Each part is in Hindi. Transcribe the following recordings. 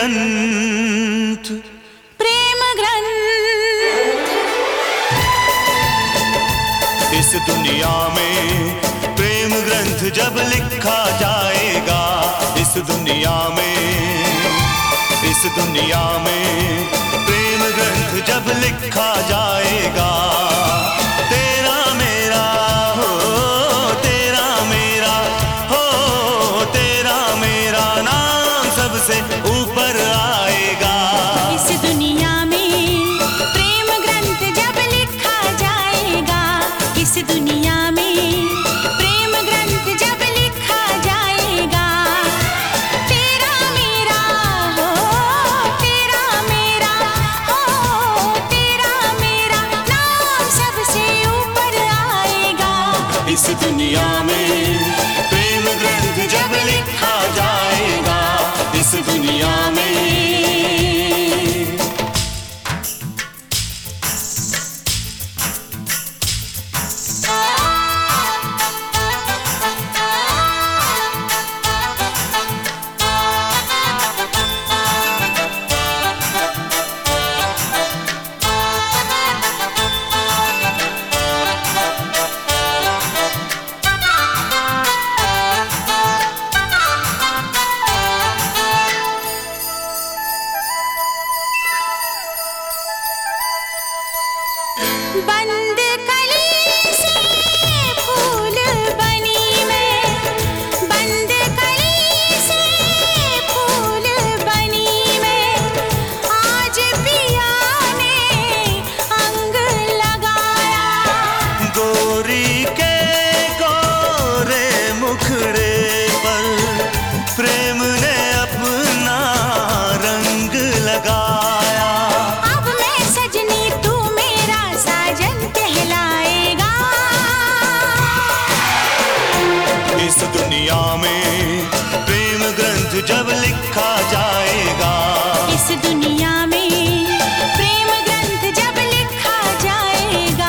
ग्रंथ, प्रेम ग्रंथ। इस दुनिया में प्रेम ग्रंथ जब लिखा जाएगा, इस दुनिया में प्रेम ग्रंथ जब लिखा जाएगा, तेरा मेरा हो, तेरा मेरा हो, तेरा मेरा नाम सबसे ऊपर आएगा। इस दुनिया में प्रेम ग्रंथ जब लिखा जाएगा, इस दुनिया में प्रेम ग्रंथ जब लिखा जाएगा, तेरा मेरा हो, तेरा मेरा हो, तेरा मेरा नाम सबसे ऊपर आएगा। इस दुनिया में प्रेम ग्रंथ जब लिखा जाएगा, इस दुनिया में। बंद कली से फूल बनी मैं, बंद कली से फूल बनी मैं, आज पिया ने अंग लगाया। गोरी के गोरे मुखड़े पर प्रेम ने अपना रंग लगाया। अब मैं सजनी तू मेरा साजन कहलाएगा। इस दुनिया में प्रेम ग्रंथ जब लिखा जाएगा, इस दुनिया में प्रेम ग्रंथ जब लिखा जाएगा।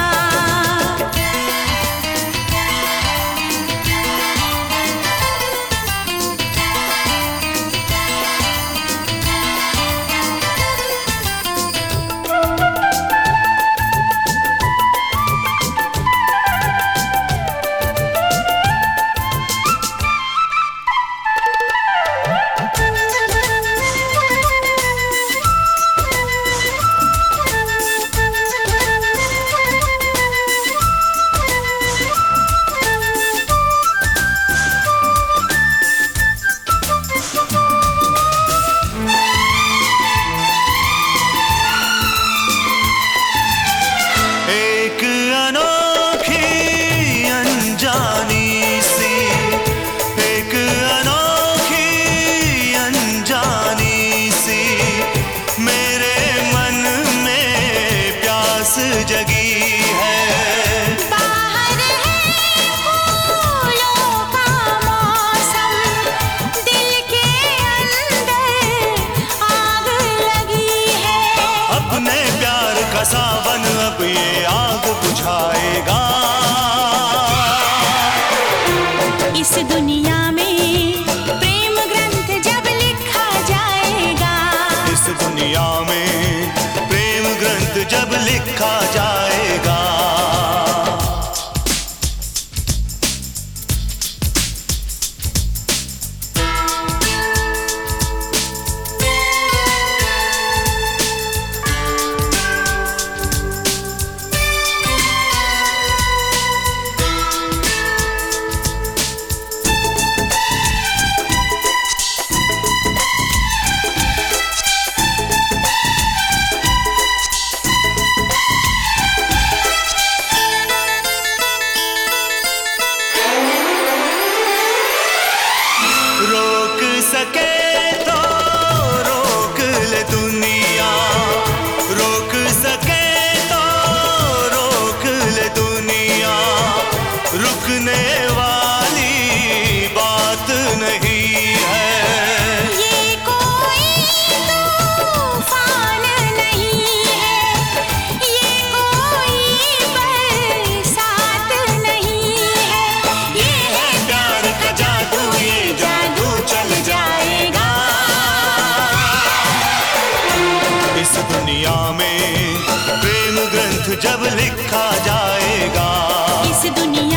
एक अनोखी अनजानी सी, एक अनोखी अनजानी सी मेरे मन में प्यास जगी है। बाहर है फूलों का मौसम, दिल के अंदर आग लगी है। अपने प्यार का सावन अब ये आग बुझाएगा। इस दुनिया में प्रेम ग्रंथ जब लिखा जाएगा, इस दुनिया में प्रेम ग्रंथ जब लिखा जाएगा। रोक सके तो रोक ले दुनिया, रोक सके तो रोक ले दुनिया, रुकने वाली बात नहीं है। ये कोई तूफान नहीं है, ये कोई बरसात नहीं है, ये है प्यार का जादू, ये जादू चल जाएगा। जब लिखा जाएगा। इस दुनिया